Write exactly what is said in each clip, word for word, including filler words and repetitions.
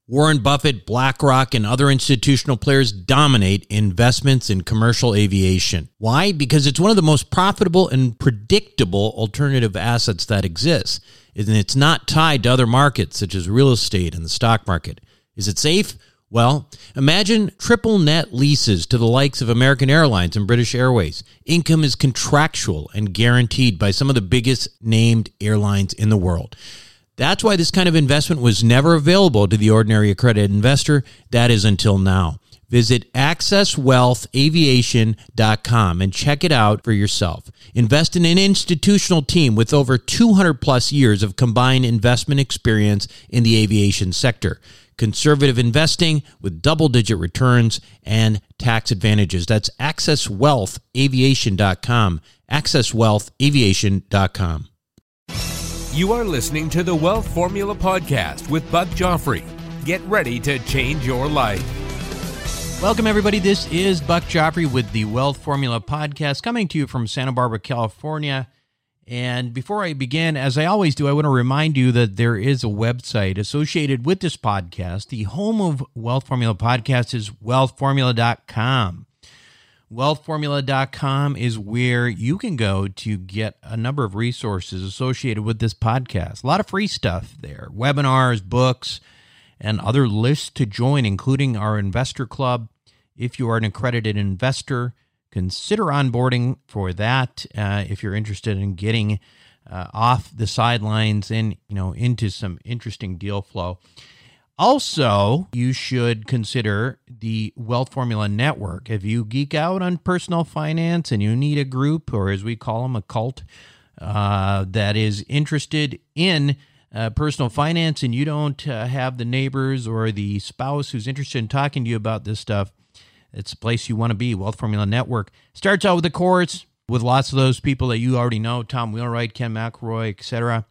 Warren Buffett, BlackRock, and other institutional players dominate investments in commercial aviation. Why? Because it's one of the most profitable and predictable alternative assets that exists, and it's not tied to other markets such as real estate and the stock market. Is it safe? Well, imagine triple net leases to the likes of American Airlines and British Airways. Income is contractual and guaranteed by some of the biggest named airlines in the world. That's why this kind of investment was never available to the ordinary accredited investor. That is until now. Visit access wealth aviation dot com and check it out for yourself. Invest in an institutional team with over two hundred plus years of combined investment experience in the aviation sector. Conservative investing with double-digit returns and tax advantages. That's access wealth aviation dot com. access wealth aviation dot com. You are listening to the Wealth Formula Podcast with Buck Joffrey. Get ready to change your life. Welcome, everybody. This is Buck Joffrey with the Wealth Formula Podcast, coming to you from Santa Barbara, California. And before I begin, as I always do, I want to remind you that there is a website associated with this podcast. The home of Wealth Formula Podcast is wealth formula dot com. wealth formula dot com is where you can go to get a number of resources associated with this podcast. A lot of free stuff there, webinars, books, and other lists to join, including our investor club. If you are an accredited investor, consider onboarding for that. Uh, if you're interested in getting uh, off the sidelines and, you know, into some interesting deal flow. Also, you should consider the Wealth Formula Network. If you geek out on personal finance and you need a group, or as we call them, a cult, uh, that is interested in uh, personal finance, and you don't uh, have the neighbors or the spouse who's interested in talking to you about this stuff, it's a place you want to be. Wealth Formula Network starts out with a course with lots of those people that you already know, Tom Wheelwright, Ken McElroy, et cetera,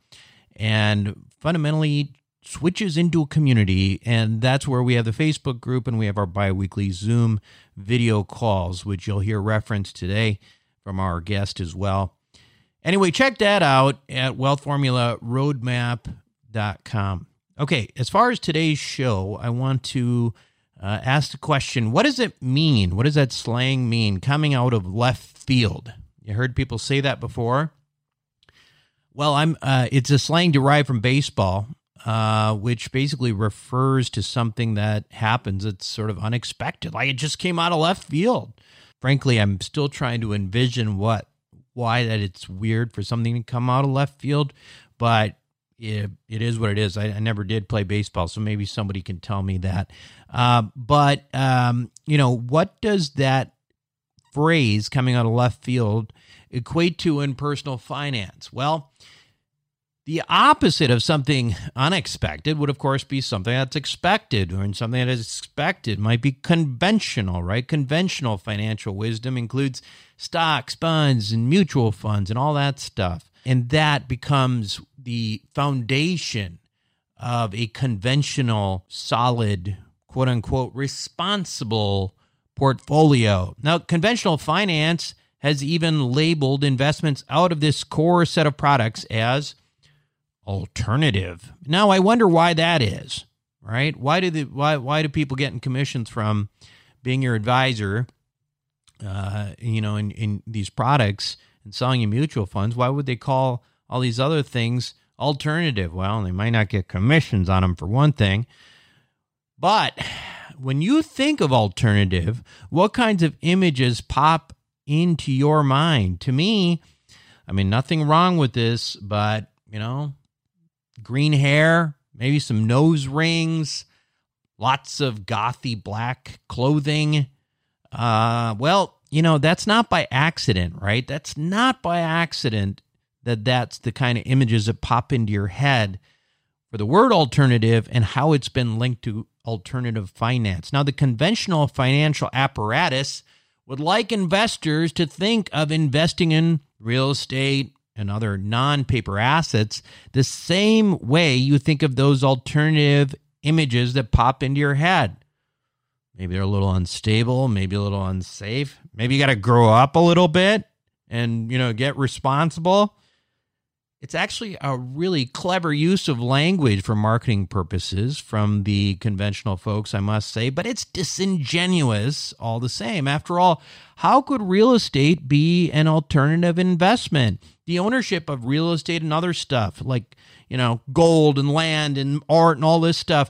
and fundamentally switches into a community, and that's where we have the Facebook group, and we have our bi-weekly Zoom video calls, which you'll hear referenced today from our guest as well. Anyway, check that out at wealth formula roadmap dot com. Okay, as far as today's show, I want to uh, ask the question, what does it mean? What does that slang mean, coming out of left field? You heard people say that before? Well, I'm. Uh, it's a slang derived from baseball, Uh, which basically refers to something that happens that's sort of unexpected, like it just came out of left field. Frankly, I'm still trying to envision what, why that it's weird for something to come out of left field, but it, it is what it is. I, I never did play baseball, so maybe somebody can tell me that. Uh, but, um, you know, what does that phrase coming out of left field equate to in personal finance? Well, the opposite of something unexpected would, of course, be something that's expected, or in something that is expected might be conventional, right? Conventional financial wisdom includes stocks, bonds, and mutual funds and all that stuff. And that becomes the foundation of a conventional, solid, quote-unquote, responsible portfolio. Now, conventional finance has even labeled investments out of this core set of products as alternative. Now, I wonder why that is, right? Why do the why why do people getting commissions from being your advisor, uh, you know, in, in these products and selling you mutual funds? Why would they call all these other things alternative? Well, they might not get commissions on them for one thing, but when you think of alternative, what kinds of images pop into your mind? To me, I mean, nothing wrong with this, but, you know, green hair, maybe some nose rings, lots of gothy black clothing. Uh, well, you know, that's not by accident, right? That's not by accident that that's the kind of images that pop into your head for the word alternative and how it's been linked to alternative finance. Now, the conventional financial apparatus would like investors to think of investing in real estate and other non-paper assets the same way you think of those alternative images that pop into your head. Maybe they're a little unstable, maybe a little unsafe. Maybe you got to grow up a little bit and, you know, get responsible. It's actually a really clever use of language for marketing purposes from the conventional folks, I must say, but it's disingenuous all the same. After all, how could real estate be an alternative investment? The ownership of real estate and other stuff like, you know, gold and land and art and all this stuff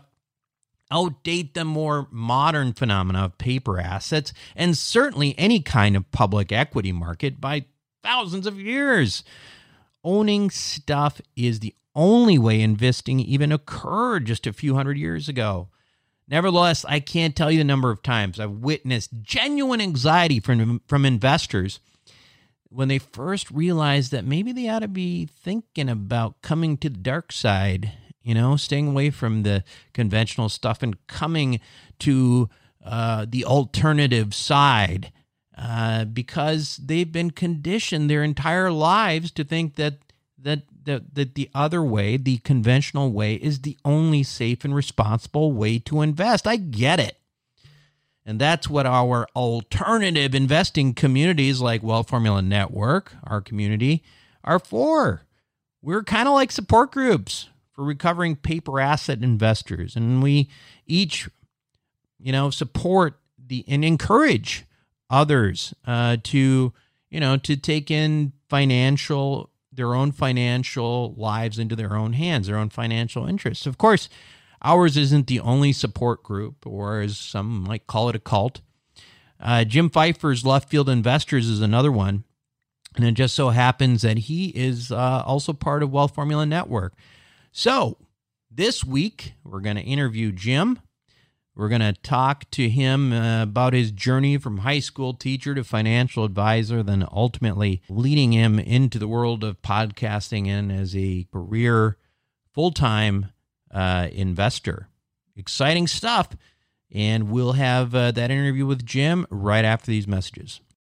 outdate the more modern phenomena of paper assets and certainly any kind of public equity market by thousands of years. Owning stuff is the only way investing even occurred just a few hundred years ago. Nevertheless, I can't tell you the number of times I've witnessed genuine anxiety from, from investors when they first realized that maybe they ought to be thinking about coming to the dark side, you know, staying away from the conventional stuff and coming to uh, the alternative side. Uh, because they've been conditioned their entire lives to think that, that that that the other way, the conventional way, is the only safe and responsible way to invest. I get it. And that's what our alternative investing communities like Wealth Formula Network, our community, are for. We're kind of like support groups for recovering paper asset investors. And we each, you know, support the and encourage others uh, to, you know, to take in financial, their own financial lives into their own hands, their own financial interests. Of course, ours isn't the only support group, or as some might call it, a cult. Uh, Jim Pfeiffer's Left Field Investors is another one. And it just so happens that he is uh, also part of Wealth Formula Network. So this week, we're going to interview Jim. We're going to talk to him uh, about his journey from high school teacher to financial advisor, then ultimately leading him into the world of podcasting and as a career full-time uh, investor. Exciting stuff. And we'll have uh, that interview with Jim right after these messages.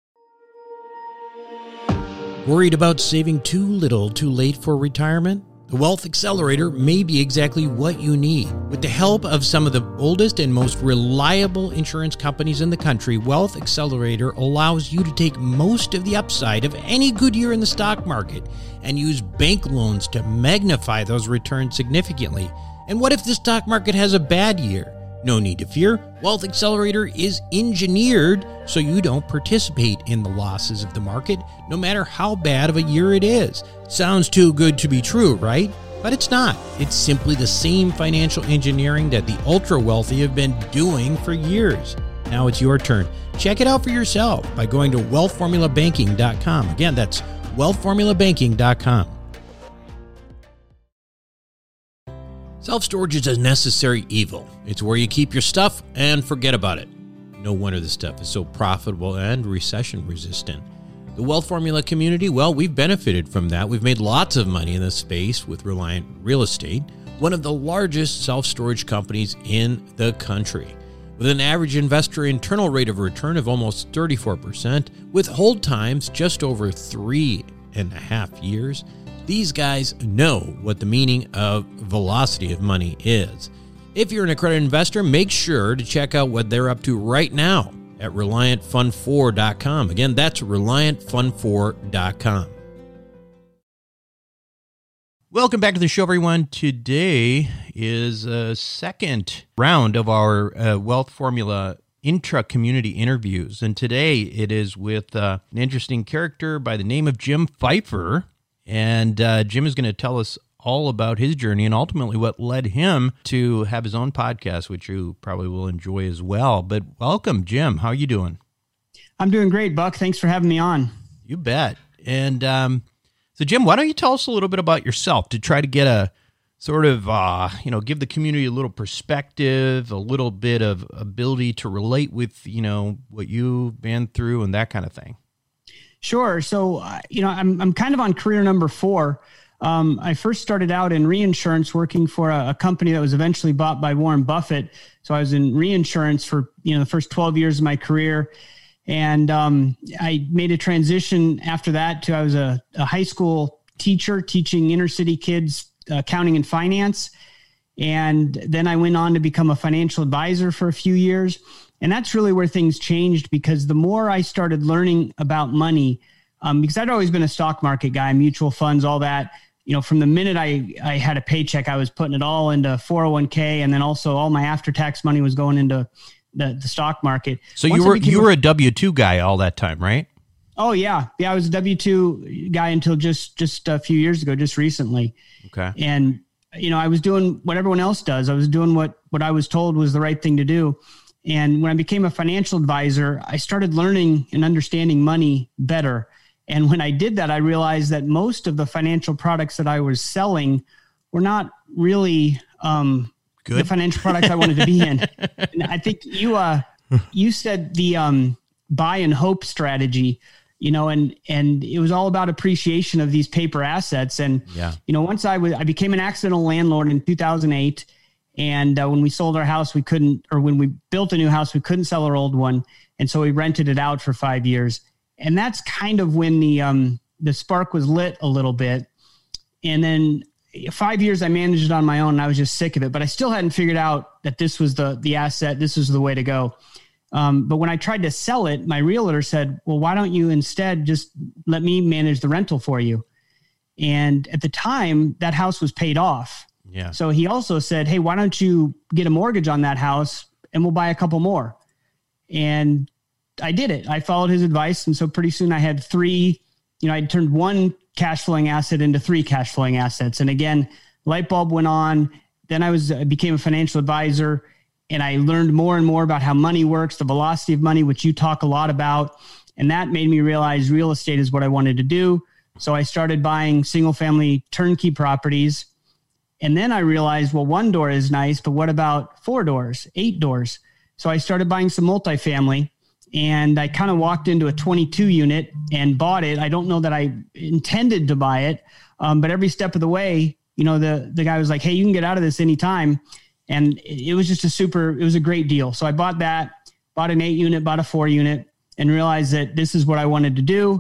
Worried about saving too little too late for retirement? The Wealth Accelerator may be exactly what you need. With the help of some of the oldest and most reliable insurance companies in the country, Wealth Accelerator allows you to take most of the upside of any good year in the stock market and use bank loans to magnify those returns significantly. And what if the stock market has a bad year? No need to fear. Wealth Accelerator is engineered so you don't participate in the losses of the market, no matter how bad of a year it is. Sounds too good to be true, right? But it's not. It's simply the same financial engineering that the ultra-wealthy have been doing for years. Now it's your turn. Check it out for yourself by going to wealth formula banking dot com. Again, that's wealth formula banking dot com. Self-storage is a necessary evil. It's where you keep your stuff and forget about it. No wonder this stuff is so profitable and recession-resistant. The Wealth Formula community, well, we've benefited from that. We've made lots of money in this space with Reliant Real Estate, one of the largest self-storage companies in the country. With an average investor internal rate of return of almost thirty-four percent, with hold times just over three and a half years, these guys know what the meaning of velocity of money is. If you're an accredited investor, make sure to check out what they're up to right now at reliant fund four dot com. Again, that's reliant fund four dot com. Welcome back to the show, everyone. Today is a second round of our uh, Wealth Formula intra-community interviews. And today it is with uh, an interesting character by the name of Jim Pfeiffer. And uh, Jim is going to tell us all about his journey and ultimately what led him to have his own podcast, which you probably will enjoy as well. But welcome, Jim. How are you doing? I'm doing great, Buck. Thanks for having me on. You bet. And um, so, Jim, why don't you tell us a little bit about yourself to try to get a sort of, uh, you know, give the community a little perspective, a little bit of ability to relate with, you know, what you've been through and that kind of thing. Sure. So, uh, you know, I'm I'm kind of on career number four. Um, I first started out in reinsurance working for a, a company that was eventually bought by Warren Buffett. So I was in reinsurance for, you know, the first twelve years of my career. And um, I made a transition after that to I was a, a high school teacher teaching inner city kids uh, accounting and finance. And then I went on to become a financial advisor for a few years. And that's really where things changed, because the more I started learning about money, um, because I'd always been a stock market guy, mutual funds, all that. you know, from the minute I, I had a paycheck, I was putting it all into four oh one k, and then also all my after-tax money was going into the, the stock market. So Once you were, I became you were a W two guy all that time, right? Oh yeah. Yeah. I was a W two guy until just, just a few years ago, just recently. Okay. And, you know, I was doing what everyone else does. I was doing what, what I was told was the right thing to do. And when I became a financial advisor, I started learning and understanding money better. And when I did that, I realized that most of the financial products that I was selling were not really um, Good. the financial products I wanted to be in. And I think you, uh, you said the um, buy and hope strategy, you know, and, and it was all about appreciation of these paper assets. And, yeah. you know, once I was, I became an accidental landlord in two thousand eight. And uh, when we sold our house, we couldn't, or when we built a new house, we couldn't sell our old one. And so we rented it out for five years. And that's kind of when the, um, the spark was lit a little bit. And then five years I managed it on my own, and I was just sick of it, but I still hadn't figured out that this was the, the asset. This was the way to go. Um, but when I tried to sell it, my realtor said, well, why don't you instead just let me manage the rental for you? And at the time that house was paid off. Yeah. So he also said, hey, why don't you get a mortgage on that house and we'll buy a couple more? And I did it. I followed his advice. And so pretty soon I had three, you know, I turned one cash flowing asset into three cash flowing assets. And again, light bulb went on. Then I was, I became a financial advisor, and I learned more and more about how money works, the velocity of money, which you talk a lot about. And that made me realize real estate is what I wanted to do. So I started buying single family turnkey properties. And then I realized, well, one door is nice, but what about four doors, eight doors? So I started buying some multifamily, and I kind of walked into a twenty-two unit and bought it. I don't know that I intended to buy it, um, but every step of the way, you know, the, the guy was like, hey, you can get out of this anytime. And it, it was just a super, it was a great deal. So I bought that, bought an eight unit, bought a four unit, and realized that this is what I wanted to do.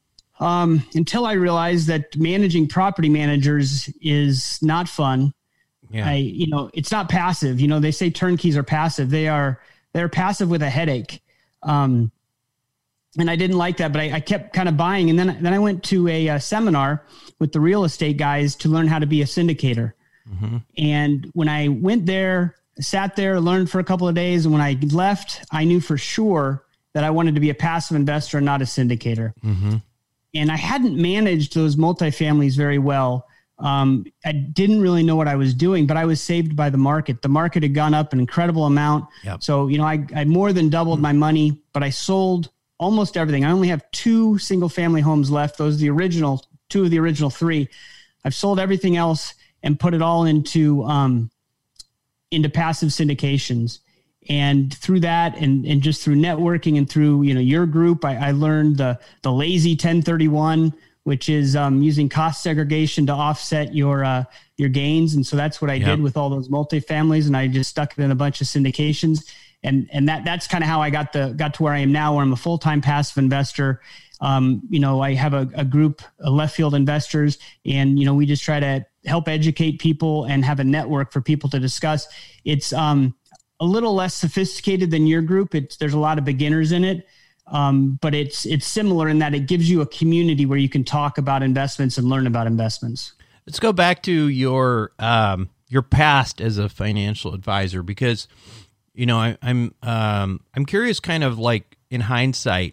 Um, until I realized that managing property managers is not fun. Yeah. I, you know, it's not passive. You know, they say turnkeys are passive. They are, they're passive with a headache. Um, and I didn't like that, but I, I kept kind of buying. And then, then I went to a, a seminar with the real estate guys to learn how to be a syndicator. Mm-hmm. And when I went there, sat there, learned for a couple of days. And when I left, I knew for sure that I wanted to be a passive investor and not a syndicator. Mm-hmm. And I hadn't managed those multifamilies very well. Um, I didn't really know what I was doing, but I was saved by the market. The market had gone up an incredible amount. Yep. So, you know, I, I more than doubled mm-hmm. my money, but I sold almost everything. I only have two single family homes left. Those are the original, two of the original three. I've sold everything else and put it all into, um, into passive syndications. And through that, and, and just through networking and through, you know, your group, I, I learned the, the lazy ten thirty-one, which is um, using cost segregation to offset your, uh, your gains. And so that's what I yep. did with all those multifamilies. And I just stuck it in a bunch of syndications. And, and that, that's kind of how I got the, got to where I am now, where I'm a full-time passive investor. Um, you know, I have a, a group of left field investors, and, you know, we just try to help educate people and have a network for people to discuss. It's, um, a little less sophisticated than your group. It's, there's a lot of beginners in it. Um, but it's, it's similar in that it gives you a community where you can talk about investments and learn about investments. Let's go back to your, um, your past as a financial advisor, because, you know, I, I'm, um, I'm curious kind of like in hindsight,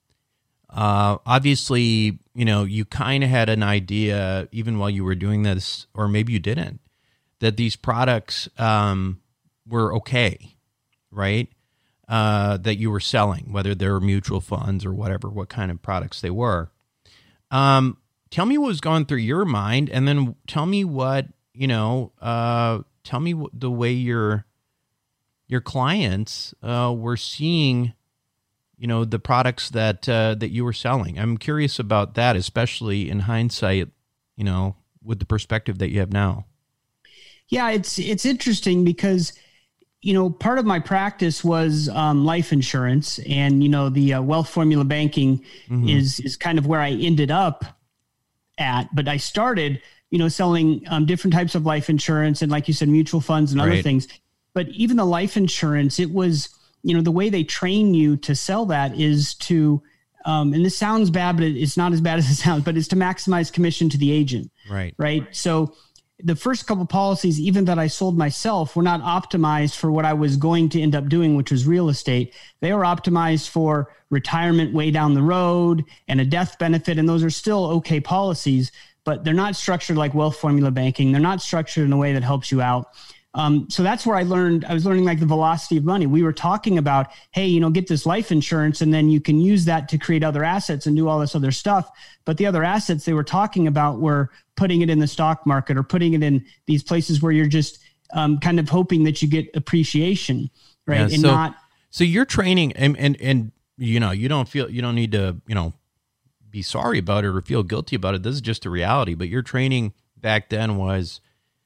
uh, obviously, you know, you kind of had an idea even while you were doing this, or maybe you didn't, that these products, um, were okay, right? Uh, that you were selling, whether they were mutual funds or whatever, what kind of products they were. Um, tell me what was going through your mind, and then tell me what, you know, uh, tell me what, the way your your clients uh, were seeing, you know, the products that uh, that you were selling. I'm curious about that, especially in hindsight, you know, with the perspective that you have now. Yeah, it's it's interesting because, you know, part of my practice was um, life insurance, and, you know, the uh, wealth formula banking mm-hmm. is, is kind of where I ended up at. But I started, you know, selling um, different types of life insurance and, like you said, mutual funds and other right. things. But even the life insurance, it was, you know, the way they train you to sell that is to um, and this sounds bad, but it's not as bad as it sounds, but it's to maximize commission to the agent. Right. Right. So the first couple policies, even that I sold myself, were not optimized for what I was going to end up doing, which was real estate. They were optimized for retirement way down the road and a death benefit. And those are still okay policies, but they're not structured like wealth formula banking. They're not structured in a way that helps you out. Um, so that's where I learned, I was learning like the velocity of money. We were talking about, hey, you know, get this life insurance and then you can use that to create other assets and do all this other stuff. But the other assets they were talking about were putting it in the stock market or putting it in these places where you're just um, kind of hoping that you get appreciation, right? Yeah, and so, not. So you're training and, and, and, you know, you don't feel, you don't need to, you know, be sorry about it or feel guilty about it. This is just a reality, but your training back then was,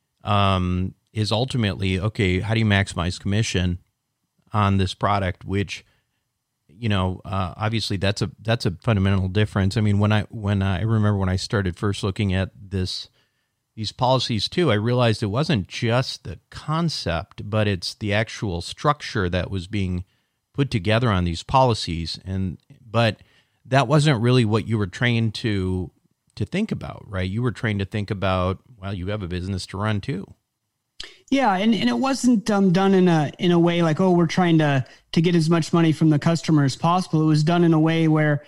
um, is ultimately, okay, how do you maximize commission on this product, which, you know, uh, obviously that's a, that's a fundamental difference. I mean, when I, when I remember when I started first looking at this, these policies too, I realized it wasn't just the concept, but it's the actual structure that was being put together on these policies. And, but that wasn't really what you were trained to, to think about, right? You were trained to think about, well, you have a business to run too. Yeah, and, and it wasn't um, done in a in a way like, oh, we're trying to to get as much money from the customer as possible. It was done in a way where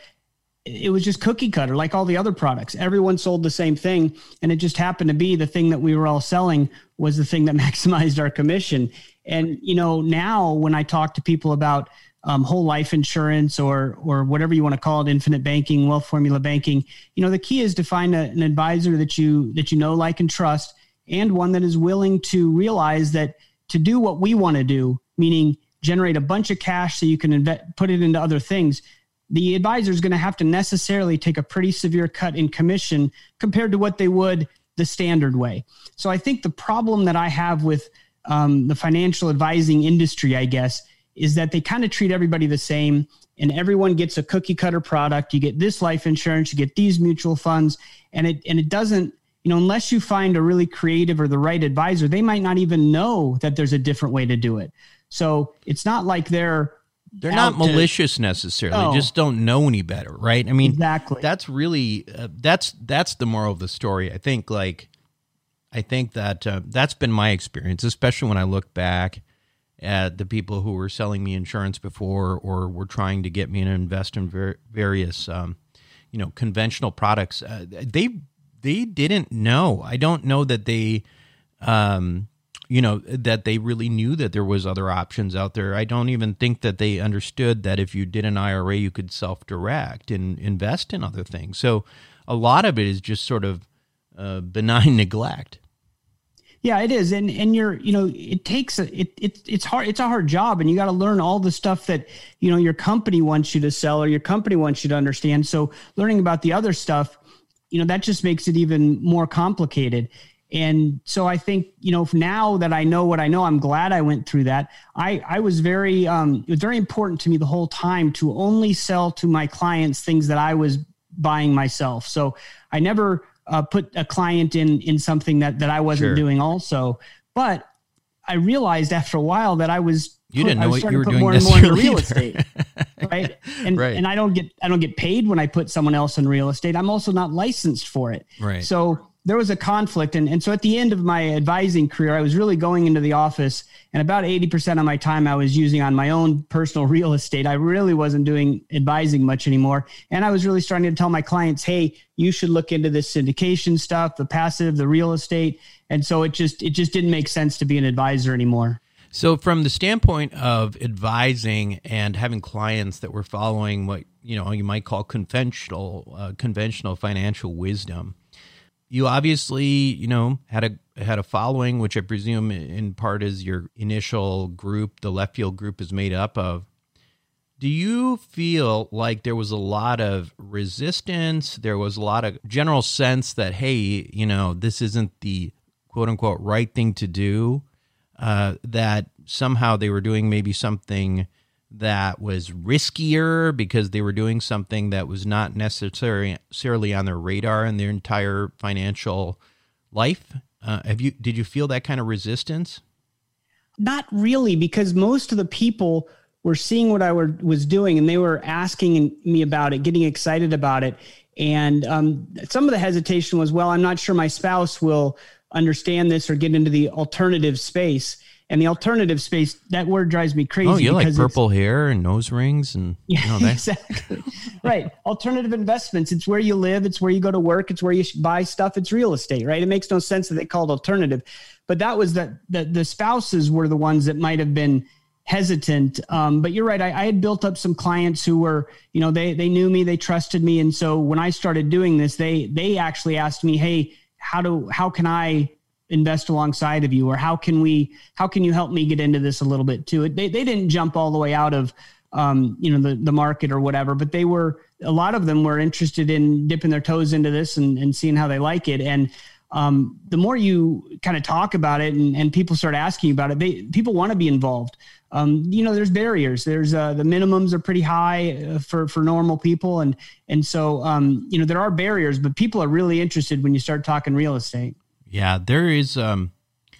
it was just cookie cutter, like all the other products. Everyone sold the same thing, and it just happened to be the thing that we were all selling was the thing that maximized our commission. And you know, now when I talk to people about um, whole life insurance or or whatever you want to call it, infinite banking, wealth formula banking, you know, the key is to find a, an advisor that you that you know, like, and trust. And one that is willing to realize that to do what we want to do, meaning generate a bunch of cash so you can invest, put it into other things, the advisor is going to have to necessarily take a pretty severe cut in commission compared to what they would the standard way. So I think the problem that I have with um, the financial advising industry, I guess, is that they kind of treat everybody the same and everyone gets a cookie cutter product. You get this life insurance, you get these mutual funds, and it and it doesn't, you know, unless you find a really creative or the right advisor, they might not even know that there's a different way to do it. So it's not like they're they're not malicious to, necessarily. No. They just don't know any better, right? I mean, exactly. That's really uh, that's that's the moral of the story. I think, like, I think that uh, that's been my experience, especially when I look back at the people who were selling me insurance before or were trying to get me to invest in ver- various, um, you know, conventional products. Uh, they They didn't know. I don't know that they, um, you know, that they really knew that there was other options out there. I don't even think that they understood that if you did an I R A, you could self-direct and invest in other things. So a lot of it is just sort of uh, benign neglect. Yeah, it is. And, and you're, you know, it takes, a, it, it, it's hard. It's a hard job and you got to learn all the stuff that, you know, your company wants you to sell or your company wants you to understand. So learning about the other stuff, you know, that just makes it even more complicated. And so I think, you know, now that I know what I know, I'm glad I went through that. I, I was very, um, it was very important to me the whole time to only sell to my clients things that I was buying myself. So I never uh, put a client in, in something that, that I wasn't Sure. doing also. But I realized after a while that I was, you didn't know what you were doing more and more into real either. estate. Right. And, right. and I don't get, I don't get paid when I put someone else in real estate. I'm also not licensed for it. Right. So there was a conflict. And, and so at the end of my advising career, I was really going into the office and about eighty percent of my time I was using on my own personal real estate. I really wasn't doing advising much anymore. And I was really starting to tell my clients, hey, you should look into this syndication stuff, the passive, the real estate. And so it just, it just didn't make sense to be an advisor anymore. So from the standpoint of advising and having clients that were following what, you know, you might call conventional, uh, conventional financial wisdom, you obviously, you know, had a had a following, which I presume in part is your initial group, the Left Field group is made up of. Do you feel like there was a lot of resistance? There was a lot of general sense that, hey, you know, this isn't the quote unquote right thing to do, uh, that somehow they were doing maybe something that was riskier because they were doing something that was not necessarily on their radar in their entire financial life? Uh, have you, did you feel that kind of resistance? Not really, because most of the people were seeing what I were, was doing, and they were asking me about it, getting excited about it. And um, some of the hesitation was, well, I'm not sure my spouse will understand this or get into the alternative space. And the alternative space, that word drives me crazy. Oh, you like purple hair and nose rings and yeah, you know, that. Exactly. Right. Alternative investments. It's where you live. It's where you go to work. It's where you buy stuff. It's real estate, right? It makes no sense that they called alternative. But that was that the, the spouses were the ones that might have been hesitant. Um, but you're right. I, I had built up some clients who were, you know, they they knew me, they trusted me. And so when I started doing this, they they actually asked me, hey, how do how can I invest alongside of you, or how can we, how can you help me get into this a little bit too? They they didn't jump all the way out of, um, you know, the, the market or whatever, but they were, a lot of them were interested in dipping their toes into this and, and seeing how they like it. And um, the more you kind of talk about it and, and people start asking you about it, they, people want to be involved. Um, you know, there's barriers. There's uh, the minimums are pretty high for, for normal people. And, and so, um, you know, there are barriers, but people are really interested when you start talking real estate. Yeah, there is um,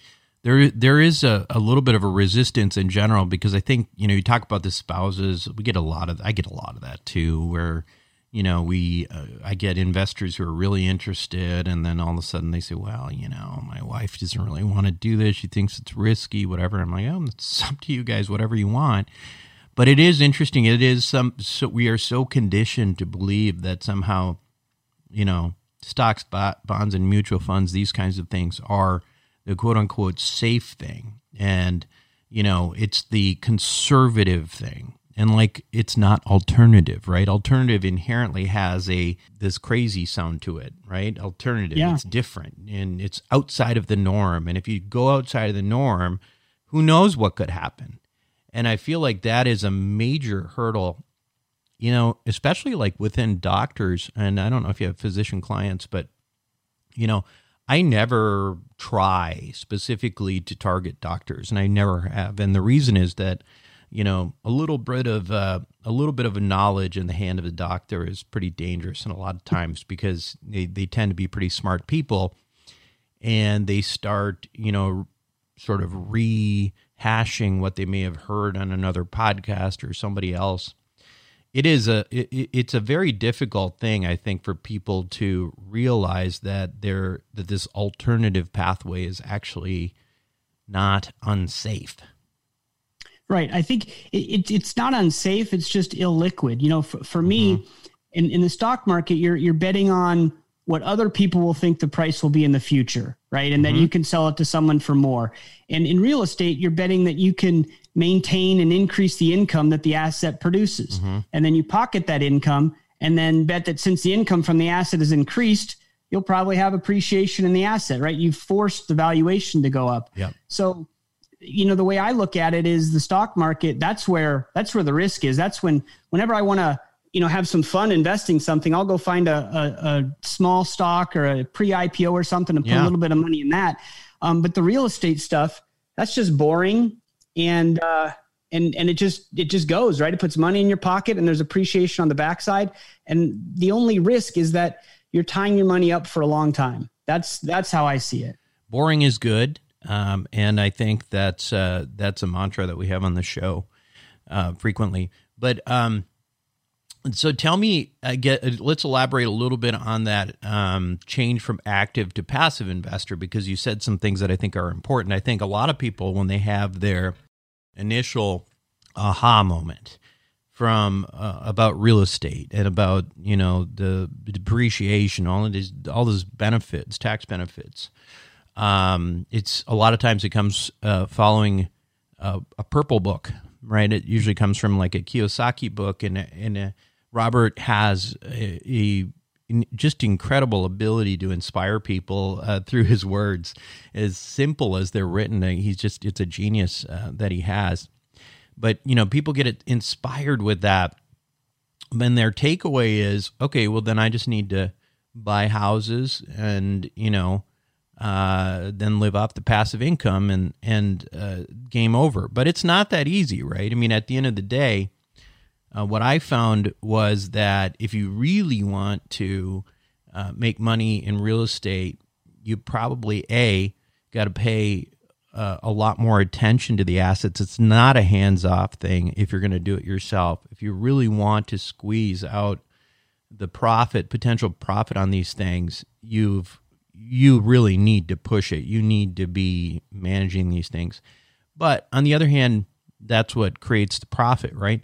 there there is a, a little bit of a resistance in general, because I think, you know, you talk about the spouses. We get a lot of I get a lot of that too, where, you know, we uh, I get investors who are really interested, and then all of a sudden they say, well, you know, my wife doesn't really want to do this. She thinks it's risky, whatever. I'm like, oh, it's up to you guys, whatever you want. But it is interesting. It is some. So we are so conditioned to believe that somehow, you know, stocks, bonds, and mutual funds, these kinds of things are the quote unquote safe thing. And, you know, it's the conservative thing. And like, it's not alternative, right? Alternative inherently has a, this crazy sound to it, right? Alternative, yeah. It's different and it's outside of the norm. And if you go outside of the norm, who knows what could happen? And I feel like that is a major hurdle, you know, especially like within doctors. And I don't know if you have physician clients, but, you know, I never try specifically to target doctors, and I never have. And the reason is that, you know, a little bit of uh, a little bit of a knowledge in the hand of a doctor is pretty dangerous, and a lot of times because they, they tend to be pretty smart people, and they start, you know, sort of rehashing what they may have heard on another podcast or somebody else. It is a it, it's a very difficult thing, I think, for people to realize that there that this alternative pathway is actually not unsafe. Right. I think it, it, it's not unsafe. It's just illiquid. You know, for, for me, mm-hmm. in, in the stock market, you're you're betting on what other people will think the price will be in the future, right? And mm-hmm. that you can sell it to someone for more. And in real estate, you're betting that you can maintain and increase the income that the asset produces. Mm-hmm. And then you pocket that income and then bet that since the income from the asset is increased, you'll probably have appreciation in the asset, right? You've forced the valuation to go up. Yep. So, you know, the way I look at it is the stock market, that's where, that's where the risk is. That's when, whenever I want to, you know, have some fun investing something, I'll go find a, a, a small stock or a pre-I P O or something and put yeah. a little bit of money in that. Um, but the real estate stuff, that's just boring. And, uh, and, and it just, it just goes, right? It puts money in your pocket and there's appreciation on the backside. And the only risk is that you're tying your money up for a long time. That's, that's how I see it. Boring is good. Um, and I think that's, uh, that's a mantra that we have on the show, uh, frequently, but, um, so tell me, uh, get, let's elaborate a little bit on that um, change from active to passive investor, because you said some things that I think are important. I think a lot of people, when they have their initial aha moment from uh, about real estate and about, you know, the depreciation, all of these, all those benefits, tax benefits, um, it's a lot of times it comes uh, following a, a purple book, right? It usually comes from like a Kiyosaki book, and and a Robert has a, a just incredible ability to inspire people uh, through his words, as simple as they're written. He's just, it's a genius uh, that he has. But, you know, people get it inspired with that. Then their takeaway is, okay, well, then I just need to buy houses and, you know, uh, then live off the passive income and, and uh, game over. But it's not that easy, right? I mean, at the end of the day, Uh, what I found was that if you really want to uh, make money in real estate, you probably, A, got to pay uh, a lot more attention to the assets. It's not a hands-off thing if you're going to do it yourself. If you really want to squeeze out the profit, potential profit on these things, you've you really need to push it. You need to be managing these things. But on the other hand, that's what creates the profit, right?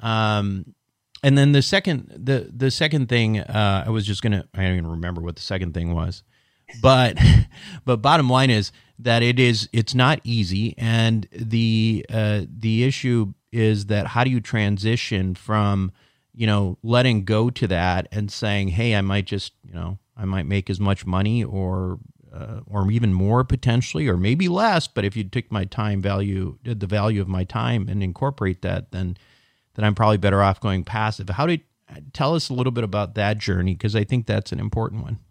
Um, and then the second, the the second thing, uh, I was just gonna, I don't even remember what the second thing was, but but bottom line is that it is, it's not easy, and the uh, the issue is that how do you transition from, you know, letting go to that and saying, hey, I might just, you know, I might make as much money or uh, or even more potentially, or maybe less. But if you take my time value, the value of my time and incorporate that, then then I'm probably better off going passive. How did, tell us a little bit about that journey, because I think that's an important one.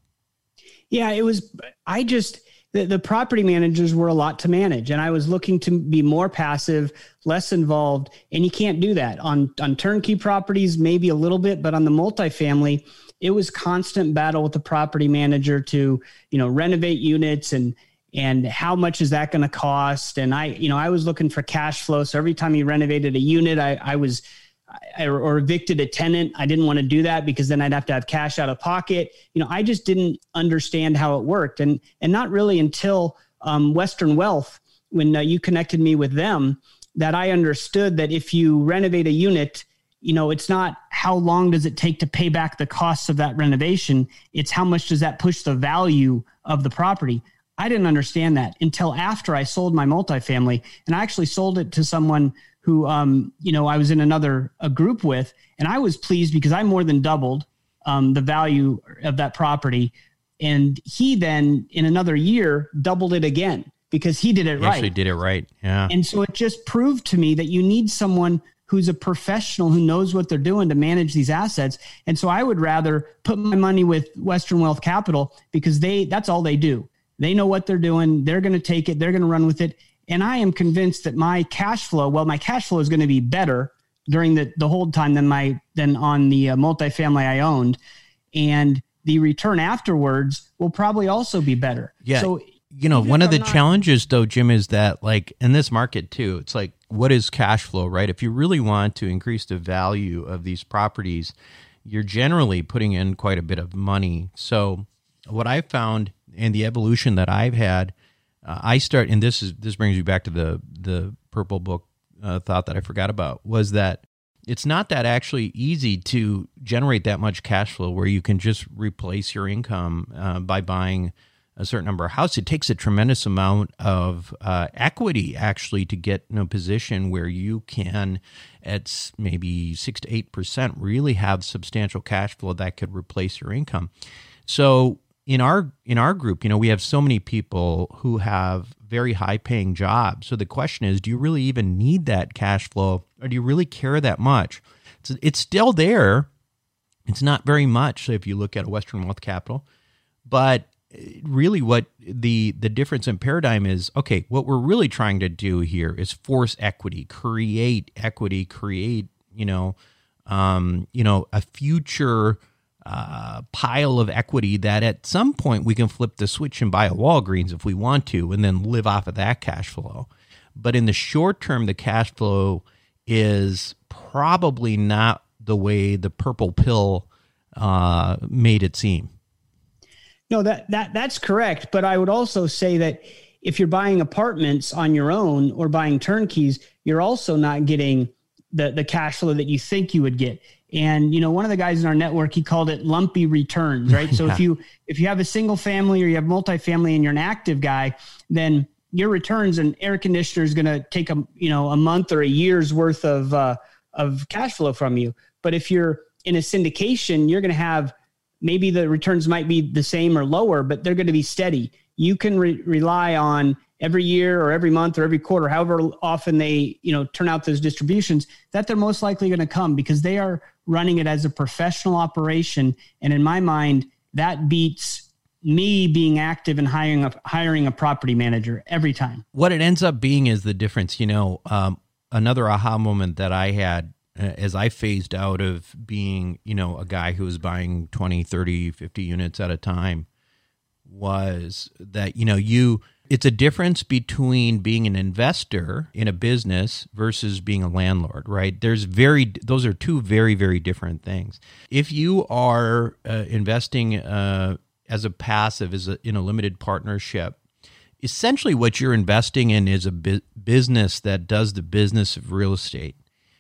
Yeah, it was, I just, the, the property managers were a lot to manage, and I was looking to be more passive, less involved. And you can't do that on, on turnkey properties, maybe a little bit, but on the multifamily, it was constant battle with the property manager to, you know, renovate units and, and how much is that going to cost? And I, you know, I was looking for cash flow. So every time you renovated a unit, I, I was, I, or evicted a tenant, I didn't want to do that because then I'd have to have cash out of pocket. You know, I just didn't understand how it worked. And, and not really until um, Western Wealth, when uh, you connected me with them, that I understood that if you renovate a unit, you know, it's not how long does it take to pay back the costs of that renovation. It's how much does that push the value of the property. I didn't understand that until after I sold my multifamily, and I actually sold it to someone who, um, you know, I was in another a group with, and I was pleased because I more than doubled um, the value of that property. And he then in another year doubled it again because he did it he right. Actually did it right. Yeah. And so it just proved to me that you need someone who's a professional who knows what they're doing to manage these assets. And so I would rather put my money with Western Wealth Capital because they, that's all they do. They know what they're doing. They're going to take it. They're going to run with it. And I am convinced that my cash flow, well, my cash flow is going to be better during the, the hold time than my, than on the uh, multifamily I owned. And the return afterwards will probably also be better. Yeah. So, you know, one of the not- challenges though, Jim, is that like in this market too, it's like, what is cash flow, right? If you really want to increase the value of these properties, you're generally putting in quite a bit of money. So what I found in the evolution that I've had, uh, I start, and this is this brings me back to the the Purple Book uh, thought that I forgot about, was that it's not that actually easy to generate that much cash flow where you can just replace your income uh, by buying a certain number of houses. It takes a tremendous amount of uh, equity actually to get in a position where you can, at maybe six to eight percent, really have substantial cash flow that could replace your income. So in our in our group, you know, we have so many people who have very high paying jobs. So the question is, do you really even need that cash flow, or do you really care that much? It's, it's still there. It's not very much if you look at a Western Wealth Capital, but really what the the difference in paradigm is, okay, what we're really trying to do here is force equity, create equity, create, you know, um, you know, a future uh, pile of equity that at some point we can flip the switch and buy a Walgreens if we want to, and then live off of that cash flow. But in the short term, the cash flow is probably not the way the purple pill uh, made it seem. No, that, that that's correct. But I would also say that if you're buying apartments on your own or buying turnkeys, you're also not getting the, the cash flow that you think you would get. And, you know, one of the guys in our network, he called it lumpy returns, right? So yeah. if you if you have a single family or you have multifamily and you're an active guy, then your returns and air conditioner is going to take a, you know, a month or a year's worth of uh, of cash flow from you. But if you're in a syndication, you're going to have, maybe the returns might be the same or lower, but they're going to be steady. You can re- rely on every year or every month or every quarter, however often they, you know, turn out those distributions, that they're most likely going to come because they are running it as a professional operation. And in my mind, that beats me being active and hiring a, hiring a property manager every time. What it ends up being is the difference. You know, um, another aha moment that I had as I phased out of being, you know, a guy who was buying twenty, thirty, fifty units at a time was that, you know, you It's a difference between being an investor in a business versus being a landlord, right? There's very, those are two very, very different things. If you are uh, investing uh, as a passive, as a, in a limited partnership, essentially what you're investing in is a bu- business that does the business of real estate.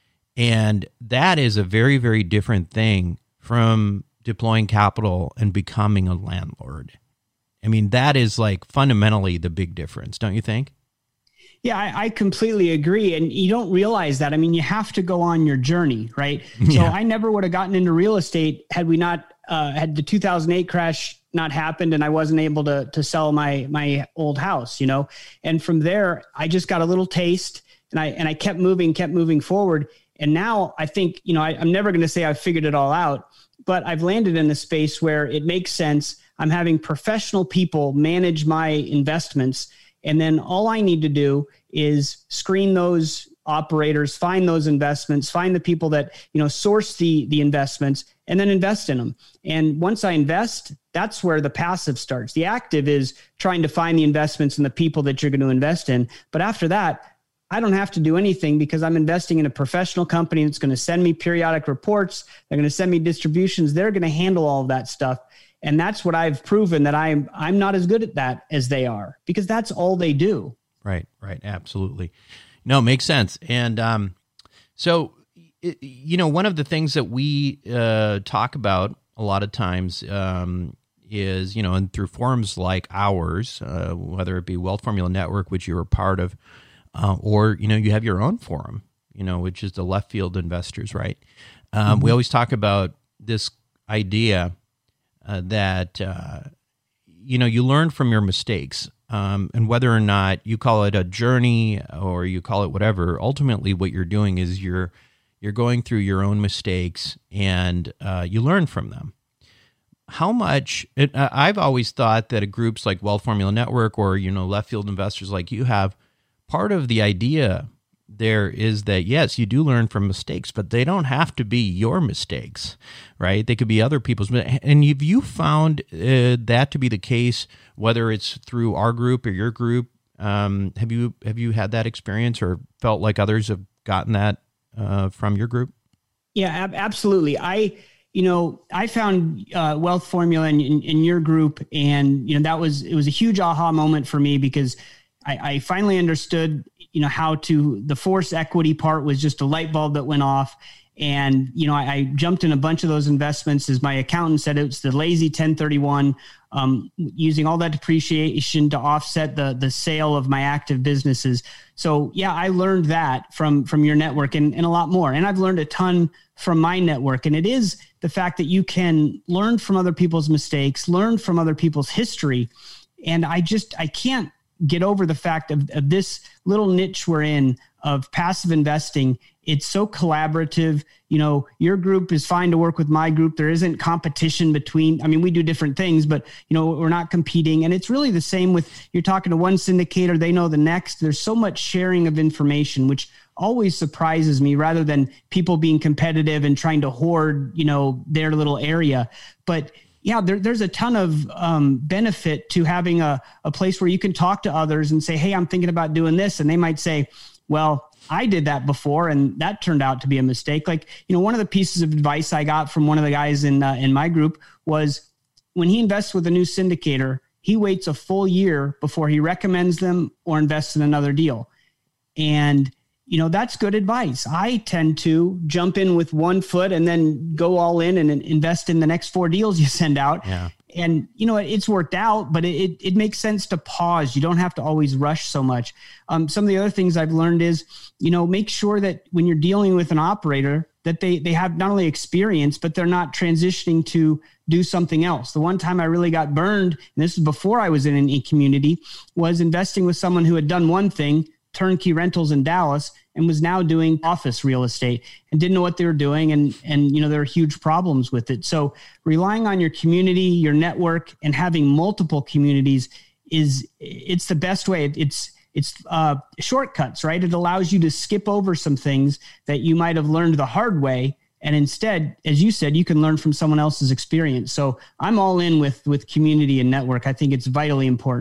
And that is a very, very different thing from deploying capital and becoming a landlord. I mean, that is like fundamentally the big difference, don't you think? Yeah, I, I completely agree. And you don't realize that. I mean, you have to go on your journey, right? Yeah. So I never would have gotten into real estate had we not, uh, had the two thousand eight crash not happened and I wasn't able to to sell my my old house, you know? And from there, I just got a little taste and I and I kept moving, kept moving forward. And now I think, you know, I, I'm never going to say I've figured it all out, but I've landed in a space where it makes sense. I'm having professional people manage my investments. And then all I need to do is screen those operators, find those investments, find the people that, you know, source the, the investments and then invest in them. And once I invest, that's where the passive starts. The active is trying to find the investments and the people that you're going to invest in. But after that, I don't have to do anything because I'm investing in a professional company that's going to send me periodic reports. They're going to send me distributions. They're going to handle all of that stuff. And that's what I've proven that I'm I'm not as good at that as they are because that's all they do. Right, right, absolutely. No, makes sense. And um, so, it, you know, one of the things that we uh, talk about a lot of times um, is, you know, and through forums like ours, uh, whether it be Wealth Formula Network, which you're a part of, uh, or, you know, you have your own forum, you know, which is the Left Field Investors, right? Um, mm-hmm. We always talk about this idea Uh, that, uh, you know, you learn from your mistakes. Um, and whether or not you call it a journey or you call it whatever, ultimately what you're doing is you're you're going through your own mistakes and uh, you learn from them. How much, it, uh, I've always thought that groups like Wealth Formula Network or, you know, Left Field Investors like you have, part of the idea there is that, yes, you do learn from mistakes, but they don't have to be your mistakes, right? They could be other people's. And have you found uh, that to be the case, whether it's through our group or your group? Um, have you have you had that experience or felt like others have gotten that uh, from your group? Yeah, ab- absolutely. I, you know, I found uh, Wealth Formula in, in, in your group, and you know that was it was a huge aha moment for me because I, I finally understood, you know, how to, the force equity part was just a light bulb that went off. And, you know, I, I jumped in a bunch of those investments. As my accountant said, it's the lazy ten thirty-one, um, using all that depreciation to offset the the sale of my active businesses. So yeah, I learned that from, from your network and, and a lot more. And I've learned a ton from my network. And it is the fact that you can learn from other people's mistakes, learn from other people's history. And I just, I can't get over the fact of, of this little niche we're in of passive investing. It's so collaborative. You know, your group is fine to work with my group. There isn't competition between, I mean, we do different things, but you know, we're not competing. And it's really the same with, you're talking to one syndicator, they know the next. There's so much sharing of information, which always surprises me rather than people being competitive and trying to hoard, you know, their little area. But yeah, there, there's a ton of um, benefit to having a, a place where you can talk to others and say, hey, I'm thinking about doing this. And they might say, well, I did that before and that turned out to be a mistake. Like, you know, one of the pieces of advice I got from one of the guys in uh, in my group was when he invests with a new syndicator, he waits a full year before he recommends them or invests in another deal. And you know, that's good advice. I tend to jump in with one foot and then go all in and invest in the next four deals you send out. Yeah. And, you know, it's worked out, but it, it makes sense to pause. You don't have to always rush so much. Um, some of the other things I've learned is, you know, make sure that when you're dealing with an operator, that they, they have not only experience, but they're not transitioning to do something else. The one time I really got burned, and this is before I was in an e-community, was investing with someone who had done one thing, turnkey rentals in Dallas, and was now doing office real estate and didn't know what they were doing. And, and, you know, there are huge problems with it. So relying on your community, your network, and having multiple communities is, it's the best way. It's, it's uh, shortcuts, right? It allows you to skip over some things that you might have learned the hard way. And instead, as you said, you can learn from someone else's experience. So I'm all in with, with community and network. I think it's vitally important.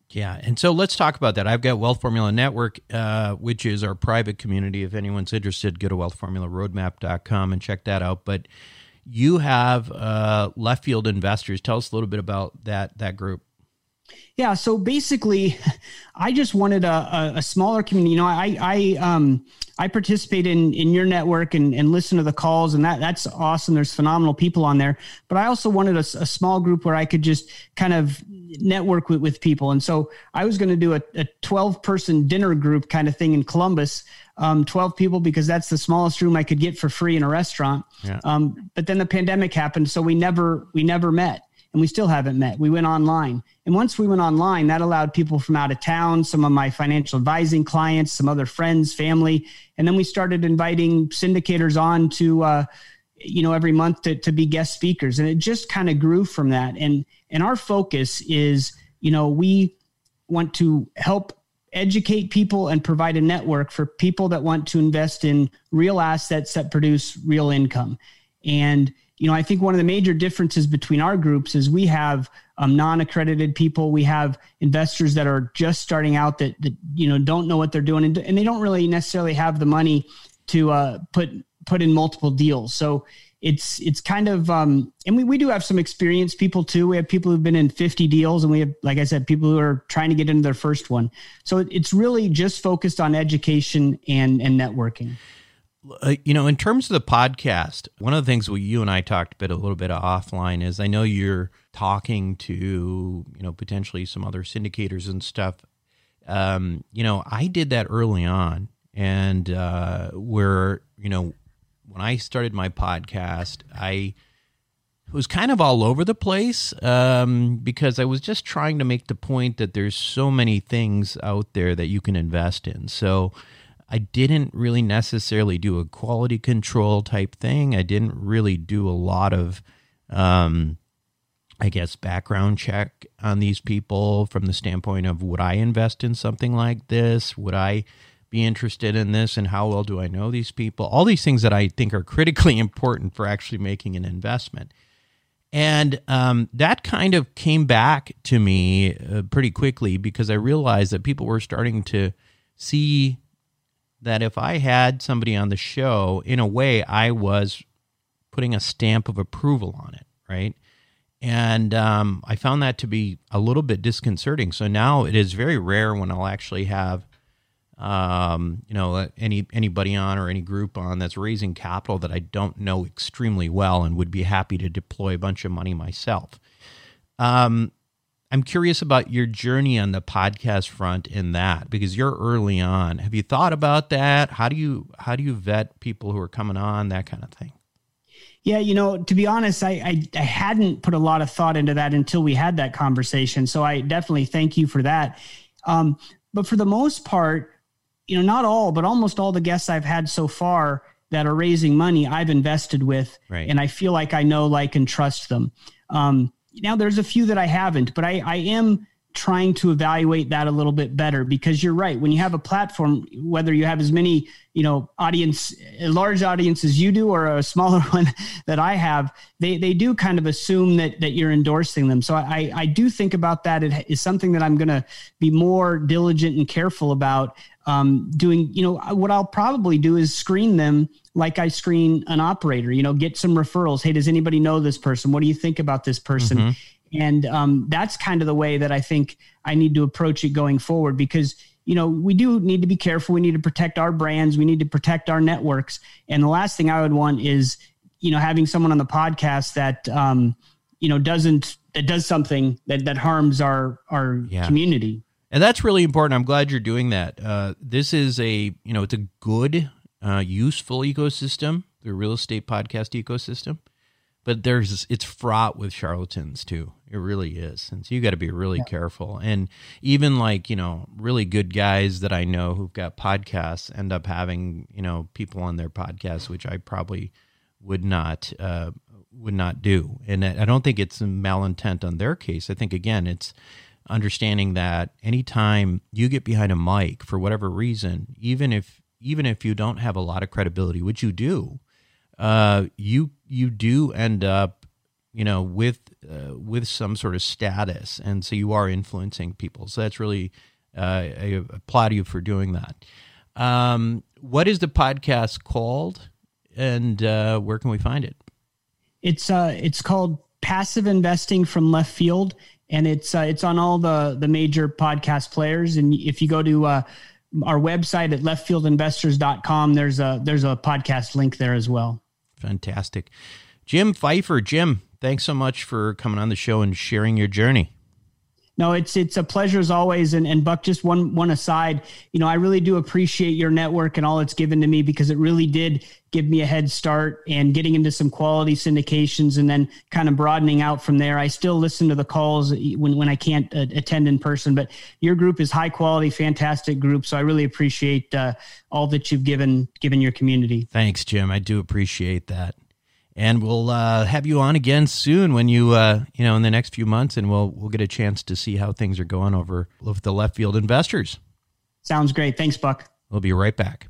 Yeah. And so let's talk about that. I've got Wealth Formula Network, uh, which is our private community. If anyone's interested, go to wealth formula roadmap dot com and check that out. But you have uh, Left Field Investors. Tell us a little bit about that that group. Yeah. So basically, I just wanted a, a, a smaller community. You know, I I um I participate in in your network and, and listen to the calls, and that that's awesome. There's phenomenal people on there. But I also wanted a, a small group where I could just kind of network with, with people. And so I was going to do a, a twelve person dinner group kind of thing in Columbus. Um, twelve people, because that's the smallest room I could get for free in a restaurant. Yeah. Um, but then the pandemic happened, so we never we never met. And we still haven't met. We went online. And once we went online, that allowed people from out of town, some of my financial advising clients, some other friends, family. And then we started inviting syndicators on to, uh, you know, every month to, to be guest speakers. And it just kind of grew from that. And, and our focus is, you know, we want to help educate people and provide a network for people that want to invest in real assets that produce real income. And you know, I think one of the major differences between our groups is we have um, non-accredited people. We have investors that are just starting out that, that you know, don't know what they're doing, and, and they don't really necessarily have the money to uh, put put in multiple deals. So it's it's kind of, um, and we, we do have some experienced people too. We have people who've been in fifty deals, and we have, like I said, people who are trying to get into their first one. So it, it's really just focused on education and and networking. Uh, you know, in terms of the podcast, one of the things we, you and I talked a bit, a little bit offline is I know you're talking to, you know, potentially some other syndicators and stuff. Um, you know, I did that early on, and uh, where, you know, when I started my podcast, I was kind of all over the place um, because I was just trying to make the point that there's so many things out there that you can invest in. So I didn't really necessarily do a quality control type thing. I didn't really do a lot of, um, I guess, background check on these people from the standpoint of, would I invest in something like this? Would I be interested in this? And how well do I know these people? All these things that I think are critically important for actually making an investment. And um, that kind of came back to me uh, pretty quickly, because I realized that people were starting to see that if I had somebody on the show, in a way, I was putting a stamp of approval on it, right? And um, I found that to be a little bit disconcerting. So now it is very rare when I'll actually have, um, you know, any anybody on or any group on that's raising capital that I don't know extremely well and would be happy to deploy a bunch of money myself. Um, I'm curious about your journey on the podcast front in that, because you're early on. Have you thought about that? How do you how do you vet people who are coming on, that kind of thing? Yeah, you know, to be honest, I, I I hadn't put a lot of thought into that until we had that conversation. So I definitely thank you for that. Um, but for the most part, you know, not all, but almost all the guests I've had so far that are raising money, I've invested with, right. And I feel like I know, like, and trust them. Um, Now, there's a few that I haven't, but I, I am trying to evaluate that a little bit better, because you're right. When you have a platform, whether you have as many, you know, audience, a large audience as you do, or a smaller one that I have, they they do kind of assume that that you're endorsing them. So I, I do think about that. It is something that I'm going to be more diligent and careful about um, doing. You know, what I'll probably do is screen them like I screen an operator, you know, get some referrals. Hey, does anybody know this person? What do you think about this person? Mm-hmm. And um, that's kind of the way that I think I need to approach it going forward, because, you know, we do need to be careful. We need to protect our brands. We need to protect our networks. And the last thing I would want is, you know, having someone on the podcast that, um, you know, doesn't, that does something that, that harms our, our yeah. community. And that's really important. I'm glad you're doing that. Uh, this is a, you know, it's a good, Uh, useful ecosystem, the real estate podcast ecosystem, but there's it's fraught with charlatans too. It really is, and so you got to be really yeah. careful. And even like, you know, really good guys that I know who've got podcasts end up having, you know, people on their podcasts, which I probably would not uh, would not do. And I don't think it's a malintent on their case. I think again, it's understanding that anytime you get behind a mic for whatever reason, even if even if you don't have a lot of credibility, which you do, uh, you you do end up you know, with uh, with some sort of status, and so you are influencing people. So that's really, uh, I applaud you for doing that. Um, what is the podcast called, and uh, where can we find it? It's uh, it's called Passive Investing from Left Field, and it's uh, it's on all the the major podcast players. And if you go to uh, our website at left field investors dot com, there's a there's a podcast link there as well. Fantastic. Jim Pfeiffer, Jim, thanks so much for coming on the show and sharing your journey. No, it's it's a pleasure as always. And, and Buck, just one one aside, you know, I really do appreciate your network and all it's given to me, because it really did give me a head start and getting into some quality syndications and then kind of broadening out from there. I still listen to the calls when, when I can't uh, attend in person, but your group is high quality, fantastic group. So I really appreciate uh, all that you've given given your community. Thanks, Jim. I do appreciate that. And we'll uh, have you on again soon when you, uh, you know, in the next few months, and we'll we'll get a chance to see how things are going over with the Left Field Investors. Sounds great. Thanks, Buck. We'll be right back.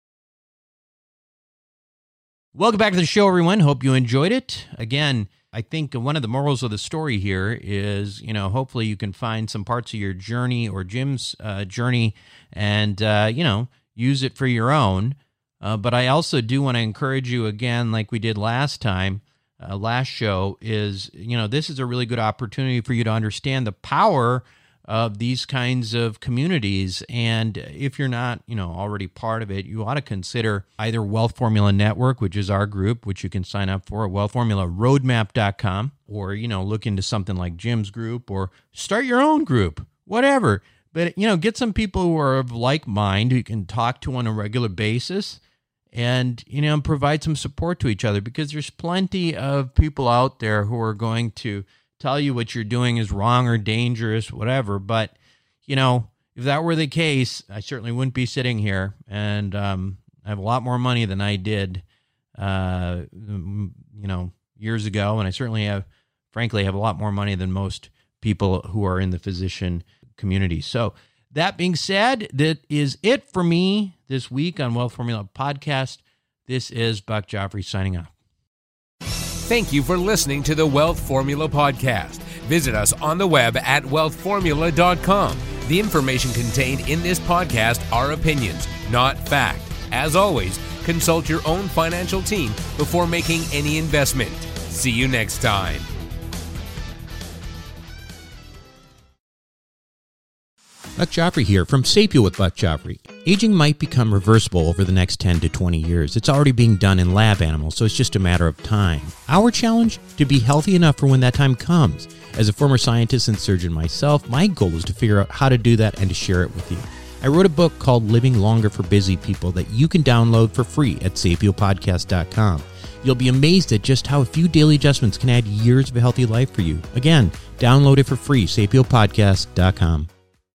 Welcome back to the show, everyone. Hope you enjoyed it. Again, I think one of the morals of the story here is, you know, hopefully you can find some parts of your journey or Jim's uh, journey and, uh, you know, use it for your own. Uh, but I also do want to encourage you again, like we did last time, uh, last show, is, you know, this is a really good opportunity for you to understand the power of these kinds of communities. And if you're not, you know, already part of it, you ought to consider either Wealth Formula Network, which is our group, which you can sign up for at wealth formula roadmap dot com, or, you know, look into something like Jim's group or start your own group, whatever. But, you know, get some people who are of like mind who you can talk to on a regular basis, and, you know, provide some support to each other, because there's plenty of people out there who are going to tell you what you're doing is wrong or dangerous, whatever. But, you know, if that were the case, I certainly wouldn't be sitting here, and um, I have a lot more money than I did, uh, you know, years ago. And I certainly have, frankly, have a lot more money than most people who are in the physician community. So that being said, that is it for me this week on Wealth Formula Podcast. This is Buck Joffrey signing off. Thank you for listening to the Wealth Formula Podcast. Visit us on the web at wealth formula dot com. The information contained in this podcast are opinions, not fact. As always, consult your own financial team before making any investment. See you next time. Buck Joffrey here from Sapio with Buck Joffrey. Aging might become reversible over the next ten to twenty years. It's already being done in lab animals, so it's just a matter of time. Our challenge? To be healthy enough for when that time comes. As a former scientist and surgeon myself, my goal is to figure out how to do that and to share it with you. I wrote a book called Living Longer for Busy People that you can download for free at sapio podcast dot com. You'll be amazed at just how a few daily adjustments can add years of a healthy life for you. Again, download it for free, sapio podcast dot com.